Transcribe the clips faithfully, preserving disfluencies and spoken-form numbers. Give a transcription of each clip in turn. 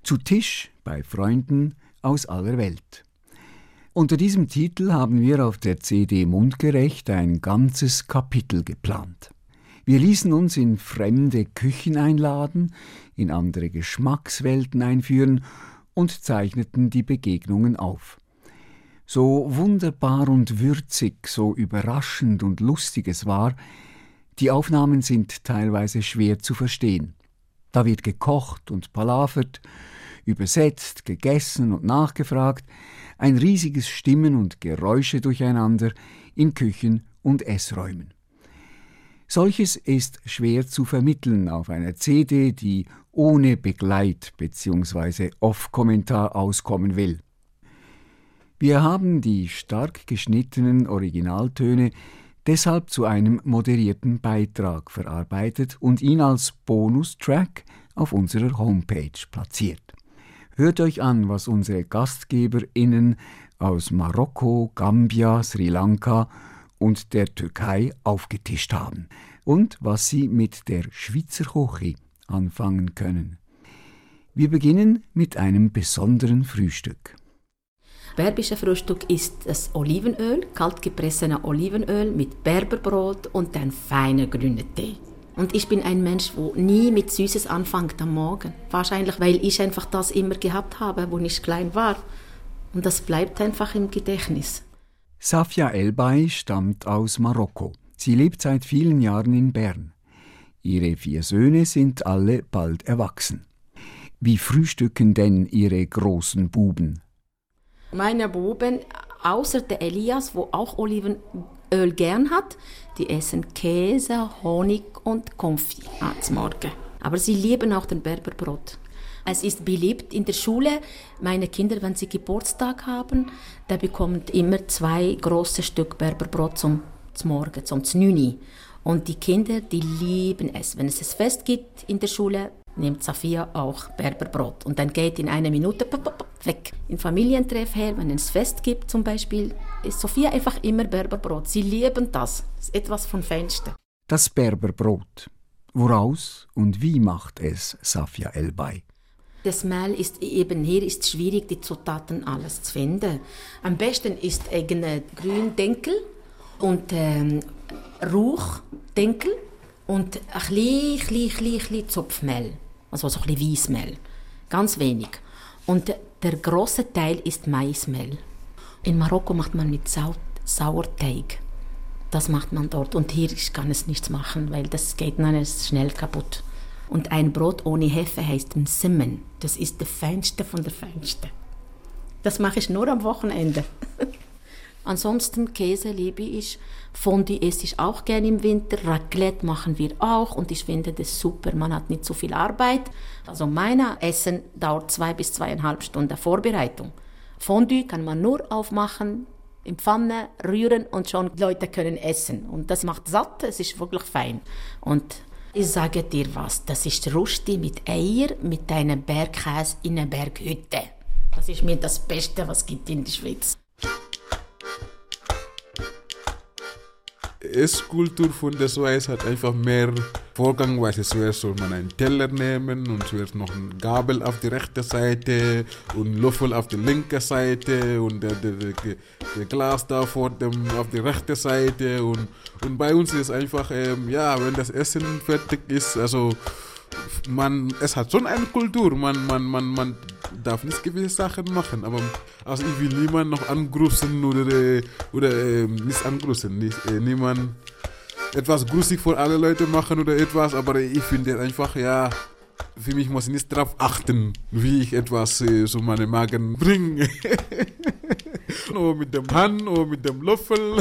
Zu Tisch bei Freunden aus aller Welt. Unter diesem Titel haben wir auf der C D Mundgerecht ein ganzes Kapitel geplant. Wir ließen uns in fremde Küchen einladen, in andere Geschmackswelten einführen und zeichneten die Begegnungen auf. So wunderbar und würzig, so überraschend und lustig es war, die Aufnahmen sind teilweise schwer zu verstehen. Da wird gekocht und palavert, übersetzt, gegessen und nachgefragt, ein riesiges Stimmen- und Geräusche-Durcheinander in Küchen und Essräumen. Solches ist schwer zu vermitteln auf einer C D, die ohne Begleit- bzw. Off-Kommentar auskommen will. Wir haben die stark geschnittenen Originaltöne deshalb zu einem moderierten Beitrag verarbeitet und ihn als Bonustrack auf unserer Homepage platziert. Hört euch an, was unsere GastgeberInnen aus Marokko, Gambia, Sri Lanka und der Türkei aufgetischt haben und was sie mit der Schweizer Küche anfangen können. Wir beginnen mit einem besonderen Frühstück. Berbische Frühstück ist das Olivenöl, kaltgepressenes Olivenöl mit Berberbrot und ein feiner grüner Tee. Und ich bin ein Mensch, der nie mit Süßes anfängt am Morgen. Wahrscheinlich, weil ich einfach das immer gehabt habe, als ich klein war. Und das bleibt einfach im Gedächtnis. Safia Elbay stammt aus Marokko. Sie lebt seit vielen Jahren in Bern. Ihre vier Söhne sind alle bald erwachsen. Wie frühstücken denn ihre großen Buben? Meine Buben, außer der Elias, der auch Olivenöl gern hat, die essen Käse, Honig und Konfit zum Morgen. Aber sie lieben auch den Berberbrot. Es ist beliebt in der Schule. Meine Kinder, wenn sie Geburtstag haben, da bekommen immer zwei große Stück Berberbrot zum, zum Morgen, zum Znüni. Und die Kinder, die lieben es. Wenn es ein Fest gibt in der Schule, nimmt Safia auch Berberbrot. Und dann geht in einer Minute weg. Im Familientreff her, wenn es Fest gibt zum Beispiel, ist Safia einfach immer Berberbrot. Sie lieben das. Das ist etwas vom Feinsten. Das Berberbrot. Woraus und wie macht es Safia Elbay? Das Mehl ist eben, hier ist schwierig, die Zutaten alles zu finden. Am besten ist eigene Gründenkel und ähm, Rauchdenkel und ein klein, klein, klein, klein Zupfmehl. Also so ein bisschen Weissmehl. Ganz wenig. Und der grosse Teil ist Maismehl. In Marokko macht man mit Sau- Sauerteig. Das macht man dort. Und hier kann es nichts machen, weil das geht dann schnell kaputt. Und ein Brot ohne Hefe heißt Msimmen. Das ist der feinste von der feinsten. Das mache ich nur am Wochenende. Ansonsten Käse liebe ich. Fondue esse ich auch gerne im Winter. Raclette machen wir auch. Und ich finde das super. Man hat nicht so viel Arbeit. Also mein Essen dauert zwei bis zweieinhalb Stunden Vorbereitung. Fondue kann man nur aufmachen, in Pfanne rühren und schon die Leute können essen. Und das macht satt. Es ist wirklich fein. Und ich sage dir was, das ist Rusti mit Eier, mit einem Bergkäse in einer Berghütte. Das ist mir das Beste, was es gibt in der Schweiz. Esskultur von der Schweiz hat einfach mehr Vorgangweise. Zuerst soll man einen Teller nehmen und zuerst noch eine Gabel auf die rechte Seite und einen Löffel auf die linke Seite und der, der, der, der Glas da vor dem auf die rechte Seite und, und bei uns ist einfach, ähm, ja, wenn das Essen fertig ist, also man, es hat schon eine Kultur, man, man, man, man darf nicht gewisse Sachen machen, aber also ich will niemanden noch angrüßen oder, oder äh, nicht angrüßen, nicht, äh, niemand etwas grusig vor alle Leute machen oder etwas, aber ich finde einfach, ja, für mich muss ich nicht darauf achten, wie ich etwas äh, so meinen Magen bringe. Oder mit dem Hand oder mit dem Löffel.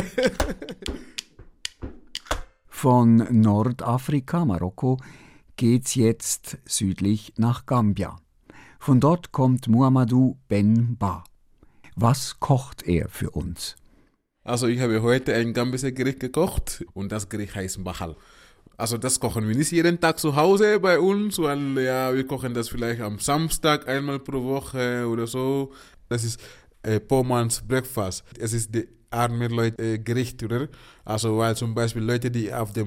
Von Nordafrika, Marokko, geht's jetzt südlich nach Gambia. Von dort kommt Muhammadu Ben Ba. Was kocht er für uns? Also ich habe heute ein gambisches Gericht gekocht und das Gericht heißt Mbahal. Also das kochen wir nicht jeden Tag zu Hause bei uns, weil ja, wir kochen das vielleicht am Samstag einmal pro Woche oder so. Das ist äh, Pomans Breakfast. Es ist die armen Leute äh, Gericht, oder? Also weil zum Beispiel Leute, die auf dem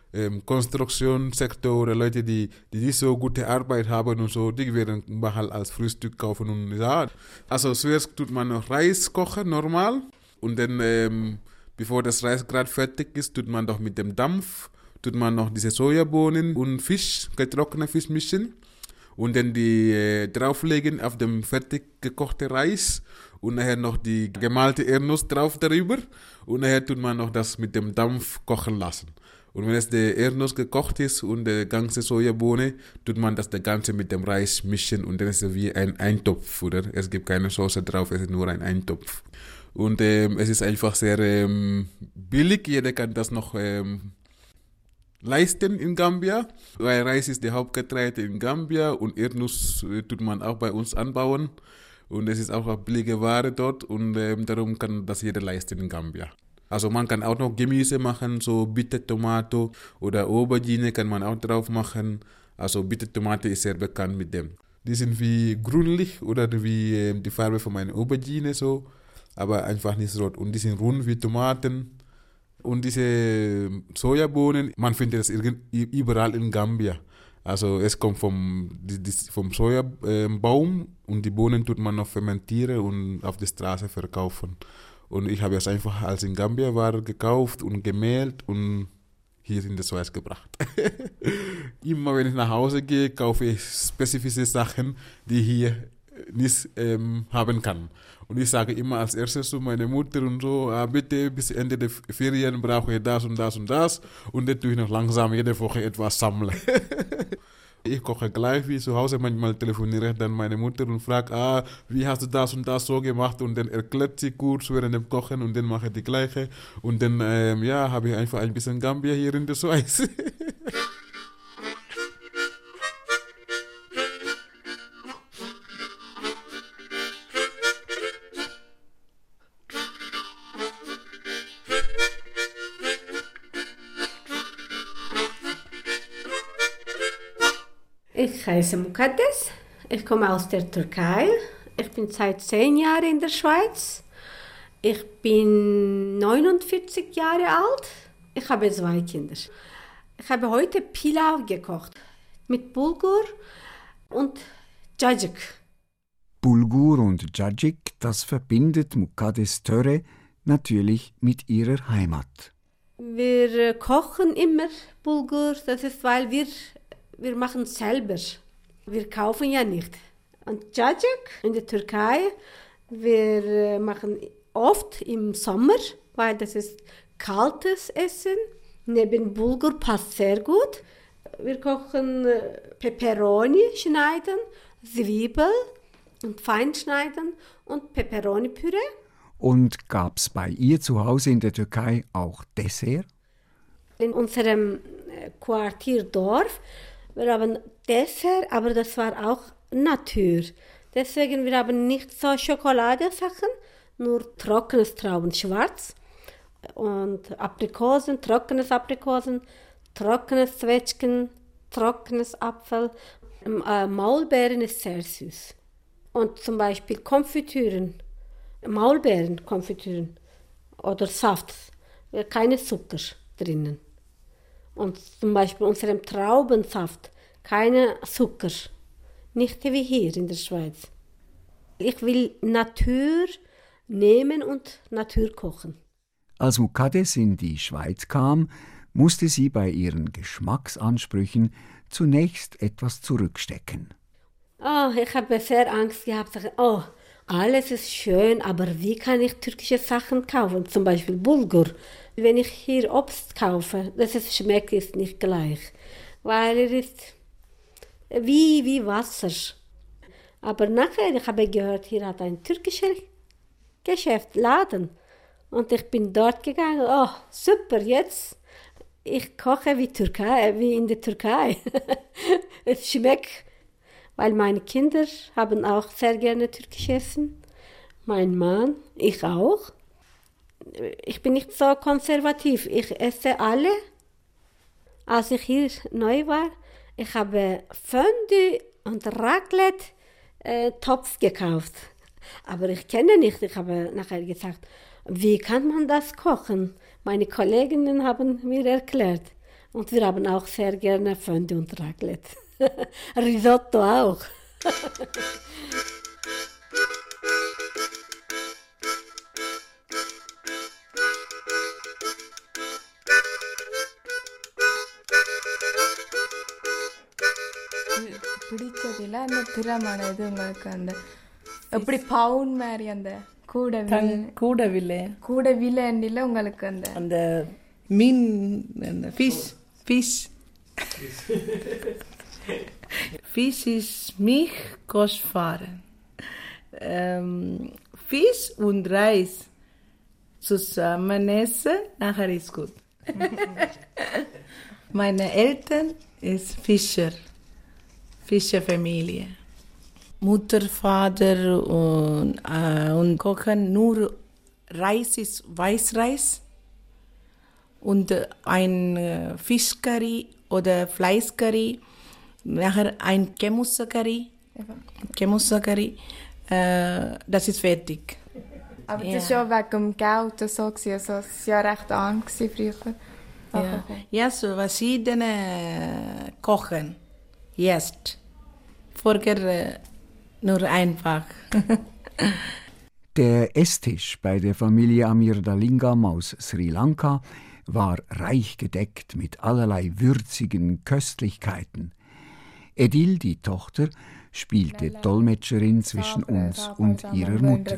ähm, Konstruktionssektor oder Leute, die, die nicht so gute Arbeit haben und so, die werden mal als Frühstück kaufen und ja. Also zuerst tut man noch Reis kochen, normal. Und dann, ähm, bevor das Reis gerade fertig ist, tut man doch mit dem Dampf, tut man noch diese Sojabohnen und Fisch, getrockneten Fisch mischen. Und dann die äh, drauflegen auf dem fertig gekochten Reis und nachher noch die gemalte Erdnuss drauf darüber und nachher tut man noch das mit dem Dampf kochen lassen. Und wenn es der Erdnuss gekocht ist und die ganze Sojabohne, tut man das der ganze mit dem Reis mischen und dann ist es wie ein Eintopf, oder? Es gibt keine Soße drauf, es ist nur ein Eintopf. Und ähm, es ist einfach sehr ähm, billig, jeder kann das noch ähm, leisten in Gambia, weil Reis ist der Hauptgetreide in Gambia und Erdnuss äh, tut man auch bei uns anbauen und es ist auch eine billige Ware dort und ähm, darum kann das jeder leisten in Gambia. Also man kann auch noch Gemüse machen, so Bittertomato oder Aubergine kann man auch drauf machen. Also Bittertomate ist sehr bekannt mit dem. Die sind wie grünlich oder wie äh, die Farbe von meiner Aubergine so, aber einfach nicht rot und die sind rund wie Tomaten. Und diese Sojabohnen, man findet das überall in Gambia. Also es kommt vom, vom Sojabaum und die Bohnen tut man noch fermentieren und auf der Straße verkaufen. Und ich habe es einfach als in Gambia war gekauft und gemahlen und hier in die Schweiz gebracht. Immer wenn ich nach Hause gehe, kaufe ich spezifische Sachen, die ich hier nicht ähm, haben kann. Und ich sage immer als erstes zu meiner Mutter und so, ah, bitte bis Ende der Ferien brauche ich das und das und das. Und dann tue ich noch langsam jede Woche etwas sammeln. Ich koche gleich wie zu Hause, manchmal telefoniere ich dann meine Mutter und frage, ah, wie hast du das und das so gemacht? Und dann erklärt sie kurz während dem Kochen und dann mache ich die gleiche. Und dann, ähm, ja, habe ich einfach ein bisschen Gambia hier in der Schweiz. Ich heiße Mukaddes, ich komme aus der Türkei. Ich bin seit zehn Jahren in der Schweiz. Ich bin neunundvierzig Jahre alt. Ich habe zwei Kinder. Ich habe heute Pilaw gekocht mit Bulgur und Cacık. Bulgur und Cacık, das verbindet Mukaddes Töre natürlich mit ihrer Heimat. Wir kochen immer Bulgur, das ist, weil wir Wir machen selber. Wir kaufen ja nicht. Und Cacık in der Türkei, wir machen oft im Sommer, weil das ist kaltes Essen. Neben Bulgur passt sehr gut. Wir kochen Peperoni schneiden, Zwiebel und fein schneiden und Peperoni-Püree. Und gab's bei ihr zu Hause in der Türkei auch Dessert? In unserem Quartierdorf wir haben Dessert, aber das war auch Natur. Deswegen wir haben nicht so Schokoladesachen, nur trockenes Trauben schwarz und Aprikosen, trockenes Aprikosen, trockenes Zwetschgen, trockenes Apfel. Äh, Maulbeeren ist sehr süß. Und zum Beispiel Konfitüren, Maulbeerenkonfitüren oder Saft, keine Zucker drinnen. Und zum Beispiel unserem Traubensaft, keine Zucker, nicht wie hier in der Schweiz. Ich will Natur nehmen und Natur kochen. Als Mukaddes in die Schweiz kam, musste sie bei ihren Geschmacksansprüchen zunächst etwas zurückstecken. Oh, ich habe sehr Angst gehabt, sagen, oh, alles ist schön, aber wie kann ich türkische Sachen kaufen? Zum Beispiel Bulgur. Wenn ich hier Obst kaufe, das ist, schmeckt ist nicht gleich, weil es ist wie, wie Wasser. Aber nachher, ich habe gehört, hier hat ein türkischer Geschäft, Laden. Und ich bin dort gegangen, oh, super, jetzt, ich koche wie, Türkei, wie in der Türkei. Es schmeckt, weil meine Kinder haben auch sehr gerne türkisch essen. Mein Mann, ich auch. Ich bin nicht so konservativ. Ich esse alle. Als ich hier neu war, ich habe Fondue und Raclette äh, Topf gekauft. Aber ich kenne nicht. Ich habe nachher gesagt, wie kann man das kochen? Meine Kolleginnen haben mir erklärt. Und wir haben auch sehr gerne Fondue und Raclette. Risotto auch. பிடிச்சதில்ல அந்த திறமான இது உங்களுக்கு அந்த எப்படி பவுன் மாதிரி அந்த கூட கூட விலை கூட விலைண்டில உங்களுக்கு அந்த அந்த மீன் அந்த fish fish Fisch ist mich kostbar. Ähm, Fisch und Reis zusammen essen, nachher ist gut. Meine Eltern ist Fischer, Fischerfamilie. Mutter, Vater und, äh, und kochen nur Reis ist Weißreis und ein äh, Fischcurry oder Fleischcurry. Nachher ein Gemüsecurry. Gemüsecurry. Äh, das ist fertig. Aber das war ja wegen dem Geld so. Also, es war ja recht arm früher. Ja. ja, so verschiedene Kochen. Jetzt. Vorher äh, nur einfach. Der Esstisch bei der Familie Amiralingam aus Sri Lanka war reich gedeckt mit allerlei würzigen Köstlichkeiten. Edil, die Tochter, spielte Dolmetscherin zwischen uns und ihrer Mutter.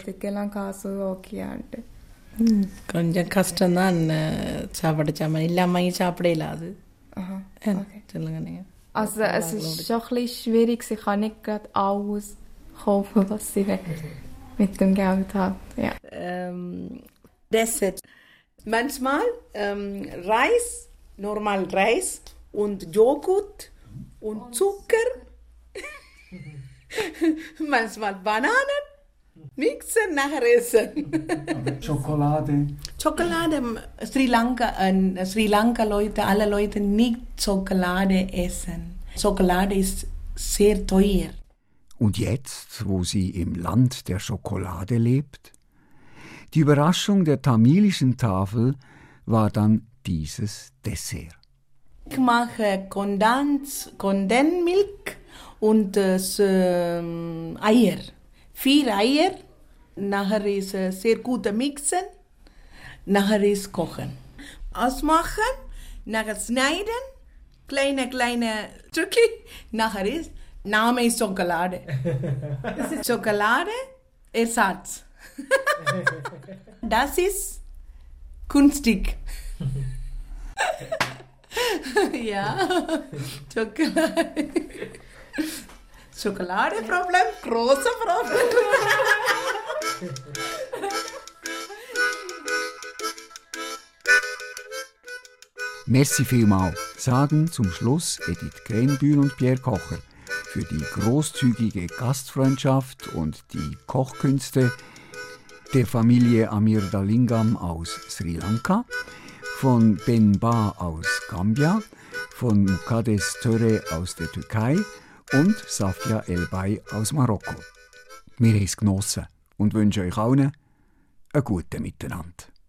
கொஞ்சம் கஷ்டம்தான் சாப்பாடு சாமான் இல்லாமல் சாப்பிடல அது சொல்லுங்க நீங்கள். Also es ist schon ein bisschen schwierig, sie kann nicht gerade alles kaufen, was sie mit dem Geld hat. Ja. Ähm, Dessert. Manchmal ähm, Reis, normal Reis und Joghurt und Zucker. Manchmal Bananen. Mixen, nachher essen. Schokolade. Schokolade, Sri Lanka, äh, Sri Lanka Leute, alle Leute nicht Schokolade essen. Schokolade ist sehr teuer. Und jetzt, wo sie im Land der Schokolade lebt? Die Überraschung der tamilischen Tafel war dann dieses Dessert. Ich mache Kondens, Kondenmilch und äh, Eier. Vier Eier. Nachher ist äh, sehr gut mixen. Nachher ist kochen. Ausmachen. Nachher schneiden. Kleine, kleine Stücke. Nachher ist, Name ist Schokolade. Das ist Schokolade, Ersatz. Das ist kunstig. Ja, Schokolade. Schokoladeproblem, großer Problem. Merci vielmal, sagen zum Schluss Edith Krenbühl und Pierre Kocher für die großzügige Gastfreundschaft und die Kochkünste der Familie Amiralingam aus Sri Lanka, von Ben Ba aus Gambia, von Mukaddes Töre aus der Türkei und Safia Elbay aus Marokko. Wir haben es genossen und wünschen euch allen einen guten Miteinander.